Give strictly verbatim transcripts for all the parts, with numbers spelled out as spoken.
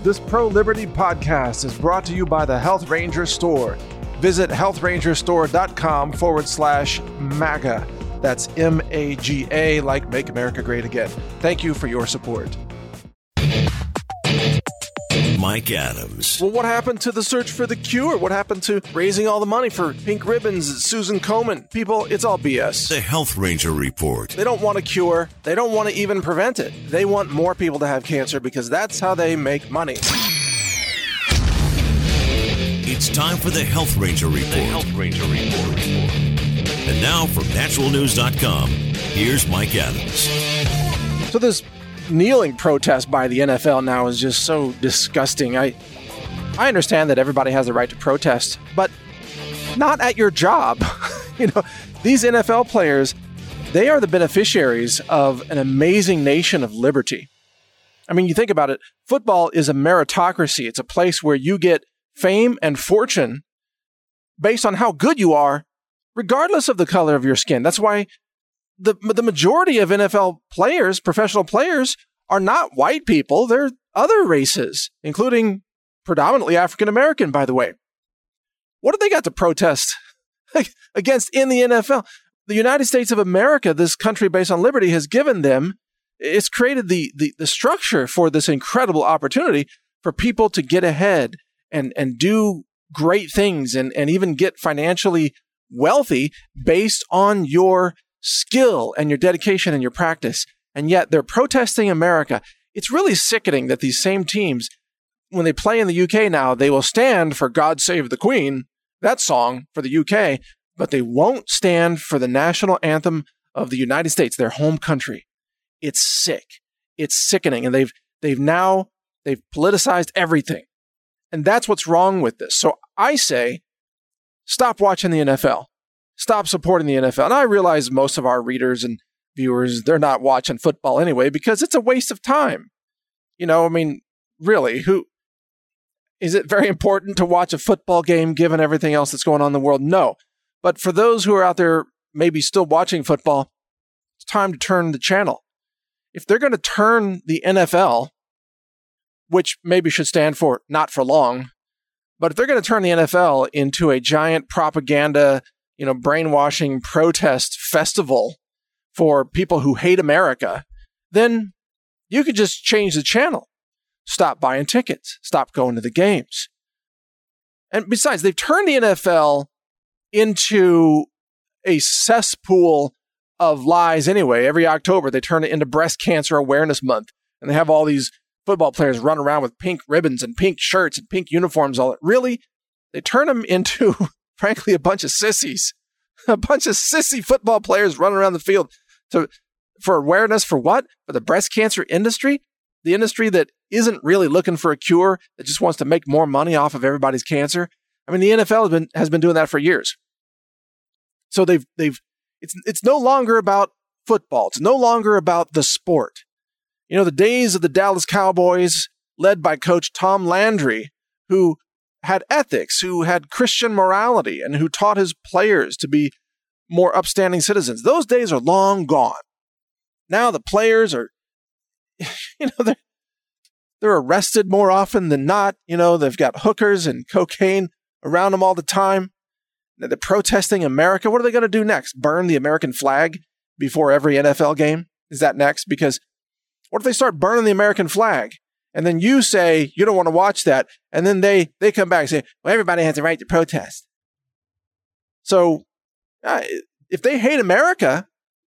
This pro-liberty podcast is brought to you by the Health Ranger Store. Visit health ranger store dot com forward slash MAGA. That's M A G A, like Make America Great Again. Thank you for your support. Mike Adams. Well, what happened to the search for the cure? What happened to raising all the money for pink ribbons, Susan Komen? People, it's all B S. The Health Ranger Report. They don't want a cure. They don't want to even prevent it. They want more people to have cancer because that's how they make money. It's time for the Health Ranger Report. The Health Ranger Report. And now from natural news dot com, here's Mike Adams. So this kneeling protest by the N F L now is just so disgusting. I I understand that everybody has the right to protest, but not at your job. You know, these N F L players, they are the beneficiaries of an amazing nation of liberty. I mean, you think about it, football is a meritocracy. It's a place where you get fame and fortune based on how good you are, regardless of the color of your skin. That's why The the majority of N F L players, professional players, are not white people. They're other races, including predominantly African American, by the way. What have they got to protest against in the N F L? The United States of America, this country based on liberty, has given them, it's created the, the, the structure for this incredible opportunity for people to get ahead and, and do great things and, and even get financially wealthy based on your skill and your dedication and your practice. And yet they're protesting America. It's really sickening that these same teams, when they play in the U K now, they will stand for God Save the Queen, that song for the U K, but they won't stand for the national anthem of the United States, their home country. It's sick. It's sickening. And they've they've now, they've politicized everything. And that's what's wrong with this. So I say, stop watching the N F L. Stop supporting the N F L. And I realize most of our readers and viewers, they're not watching football anyway because it's a waste of time. You know, I mean, really, who is it very important to watch a football game given everything else that's going on in the world? No. But for those who are out there maybe still watching football, it's time to turn the channel. If they're going to turn the N F L, which maybe should stand for not for long, but if they're going to turn the N F L into a giant propaganda, you know, brainwashing protest festival for people who hate America, then you could just change the channel. Stop buying tickets. Stop going to the games. And besides, they've turned the N F L into a cesspool of lies anyway. Every October, they turn it into Breast Cancer Awareness Month. And they have all these football players run around with pink ribbons and pink shirts and pink uniforms. All Really? They turn them into, frankly, a bunch of sissies. A bunch of sissy football players running around the field to for awareness for what? For the breast cancer industry? The industry that isn't really looking for a cure, that just wants to make more money off of everybody's cancer. I mean, the N F L has been has been doing that for years. So they've they've it's it's no longer about football. It's no longer about the sport. You know, the days of the Dallas Cowboys, led by Coach Tom Landry, who had ethics, who had Christian morality, and who taught his players to be more upstanding citizens. Those days are long gone. Now the players are, you know, they're, they're arrested more often than not. You know, they've got hookers and cocaine around them all the time. They're protesting America. What are they going to do next? Burn the American flag before every N F L game? Is that next? Because what if they start burning the American flag? And then you say you don't want to watch that. And then they, they come back and say, well, everybody has the right to protest. So uh, if they hate America,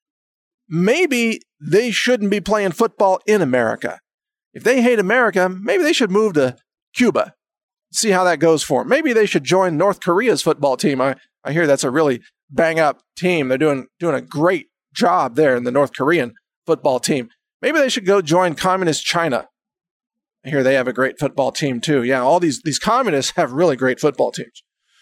maybe they shouldn't be playing football in America. If they hate America, maybe they should move to Cuba, see how that goes for them. Maybe they should join North Korea's football team. I, I hear that's a really bang up team. They're doing, doing a great job there in the North Korean football team. Maybe they should go join communist China. I hear they have a great football team too. Yeah, all these, these communists have really great football teams.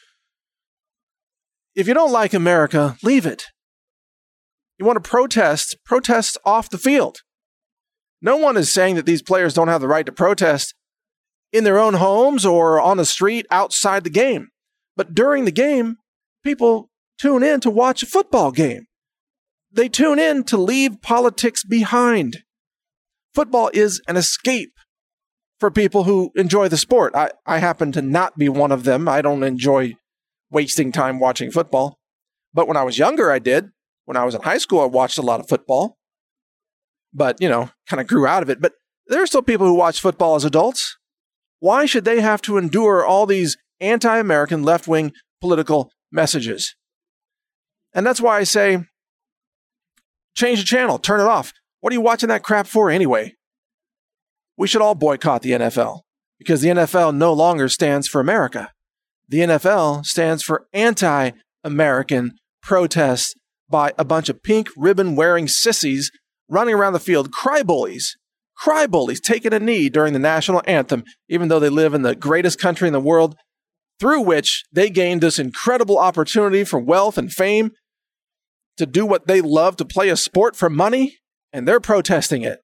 If you don't like America, leave it. You want to protest, protest off the field. No one is saying that these players don't have the right to protest in their own homes or on the street outside the game. But during the game, people tune in to watch a football game. They tune in to leave politics behind. Football is an escape for people who enjoy the sport. I, I happen to not be one of them. I don't enjoy wasting time watching football. But when I was younger, I did. When I was in high school, I watched a lot of football. But, you know, kind of grew out of it. But there are still people who watch football as adults. Why should they have to endure all these anti-American left-wing political messages? And that's why I say, change the channel, turn it off. What are you watching that crap for anyway? We should all boycott the N F L because the N F L no longer stands for America. The N F L stands for anti-American protests by a bunch of pink ribbon-wearing sissies running around the field, cry bullies, cry bullies taking a knee during the national anthem, even though they live in the greatest country in the world, through which they gained this incredible opportunity for wealth and fame to do what they love, to play a sport for money, and they're protesting it.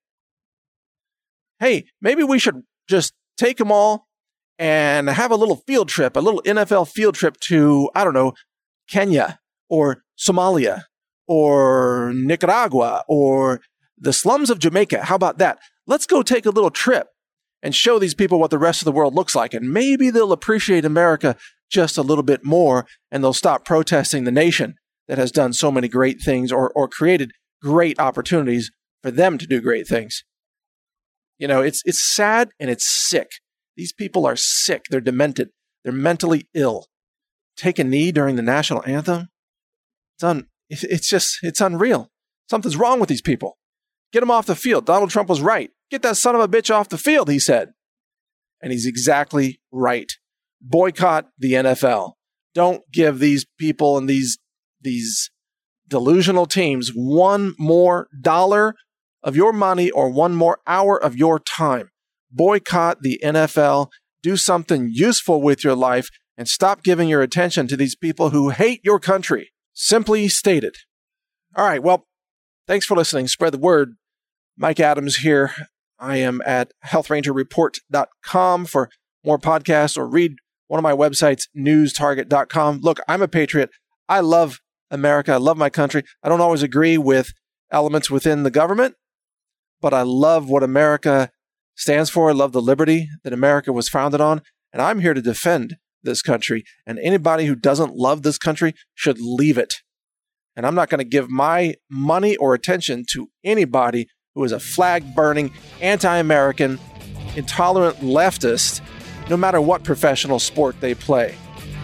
Hey, maybe we should just take them all and have a little field trip, a little N F L field trip to, I don't know, Kenya or Somalia or Nicaragua or the slums of Jamaica. How about that? Let's go take a little trip and show these people what the rest of the world looks like. And maybe they'll appreciate America just a little bit more and they'll stop protesting the nation that has done so many great things or, or created great opportunities for them to do great things. You know, it's it's sad and it's sick. These people are sick. They're demented. They're mentally ill. Take a knee during the national anthem? It's, un, it's just, it's unreal. Something's wrong with these people. Get them off the field. Donald Trump was right. Get that son of a bitch off the field, he said. And he's exactly right. Boycott the N F L. Don't give these people and these, these delusional teams one more dollar of your money or one more hour of your time. Boycott the N F L. Do something useful with your life and stop giving your attention to these people who hate your country. Simply stated. All right, well, thanks for listening. Spread the word. Mike Adams here. I am at health ranger report dot com for more podcasts or read one of my websites, news target dot com. Look, I'm a patriot. I love America. I love my country. I don't always agree with elements within the government, but I love what America stands for. I love the liberty that America was founded on, and I'm here to defend this country. And anybody who doesn't love this country should leave it. And I'm not going to give my money or attention to anybody who is a flag-burning, anti-American, intolerant leftist, no matter what professional sport they play.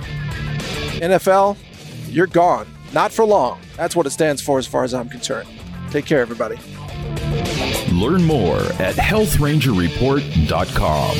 N F L, you're gone. Not for long. That's what it stands for as far as I'm concerned. Take care, everybody. Learn more at health ranger report dot com.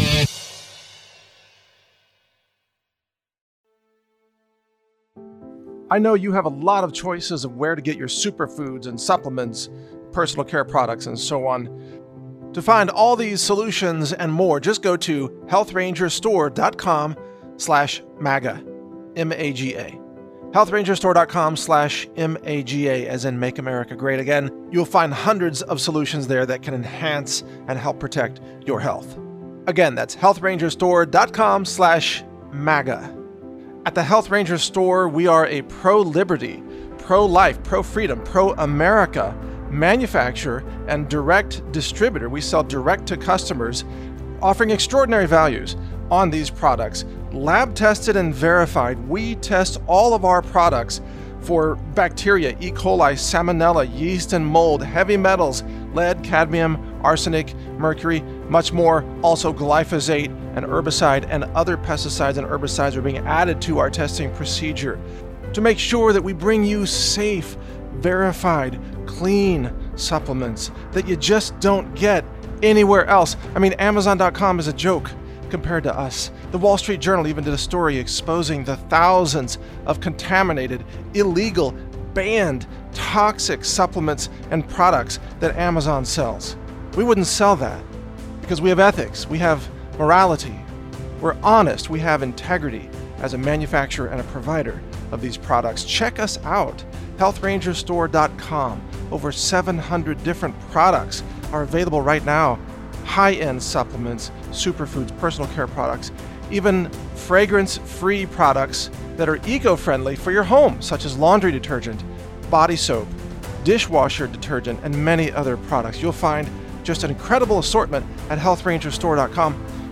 I know you have a lot of choices of where to get your superfoods and supplements, personal care products, and so on. To find all these solutions and more, just go to health ranger store dot com slash MAGA, M A G A. health ranger store dot com slash M A G A, as in Make America Great Again. You'll find hundreds of solutions there that can enhance and help protect your health. Again, that's health ranger store dot com slash MAGA. At the Health Ranger Store, we are a pro-liberty, pro-life, pro-freedom, pro-America manufacturer and direct distributor. We sell direct to customers, offering extraordinary values on these products. Lab tested and verified. We test all of our products for bacteria, E. coli, salmonella, yeast and mold, heavy metals, lead, cadmium, arsenic, mercury, much more. Also glyphosate, and herbicide and other pesticides and herbicides are being added to our testing procedure to make sure that we bring you safe, verified, clean supplements that you just don't get anywhere else. I mean, Amazon dot com is a joke compared to us. The Wall Street Journal even did a story exposing the thousands of contaminated, illegal, banned, toxic supplements and products that Amazon sells. We wouldn't sell that because we have ethics, we have morality, we're honest, we have integrity as a manufacturer and a provider of these products. Check us out, health ranger store dot com. Over seven hundred different products are available right now. High-end supplements, superfoods, personal care products, even fragrance-free products that are eco-friendly for your home, such as laundry detergent, body soap, dishwasher detergent, and many other products. You'll find just an incredible assortment at health ranger store dot com.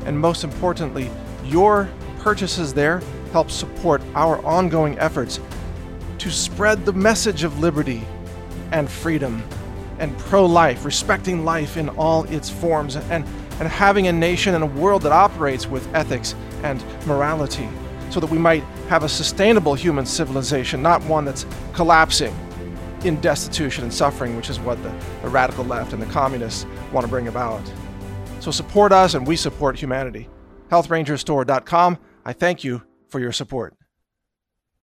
And most importantly, your purchases there help support our ongoing efforts to spread the message of liberty and freedom and pro-life, respecting life in all its forms, and, and having a nation and a world that operates with ethics and morality, so that we might have a sustainable human civilization, not one that's collapsing in destitution and suffering, which is what the, the radical left and the communists want to bring about. So support us, and we support humanity. health ranger store dot com. I thank you for your support.